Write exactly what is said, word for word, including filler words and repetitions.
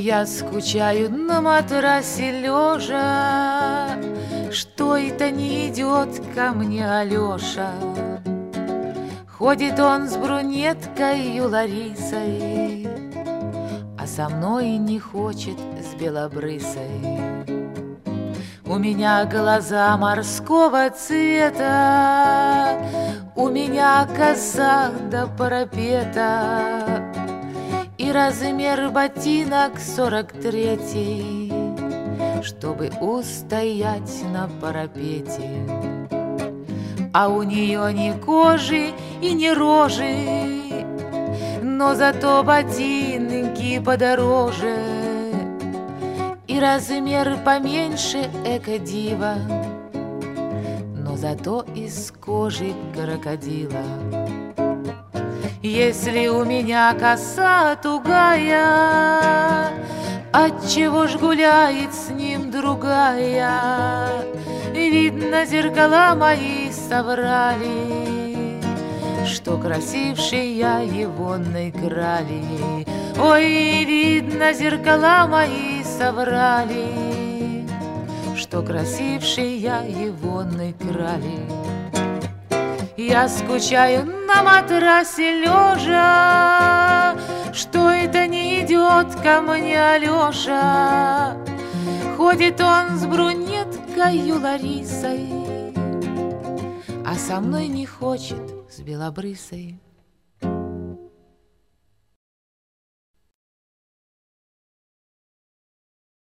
Я скучаю на матрасе лежа, что это не идет ко мне Алеша. Ходит он с брюнеткой Ларисой, а со мной не хочет с белобрысой. У меня глаза морского цвета, у меня коса до парапета, и размер ботинок сорок третий, чтобы устоять на парапете. А у нее ни кожи и ни рожи, но зато ботинки подороже, и размер поменьше эко-дива, но зато из кожи крокодила. Если у меня коса тугая, отчего ж гуляет с ним другая? Видно, зеркала мои соврали, что красивший я его наиграли. Ой, видно, зеркала мои соврали, что красивший я его наиграли. Я скучаю на матрасе лежа, что это не идет ко мне Алеша. Ходит он с брюнеткой Ларисой, а со мной не хочет с белобрысой.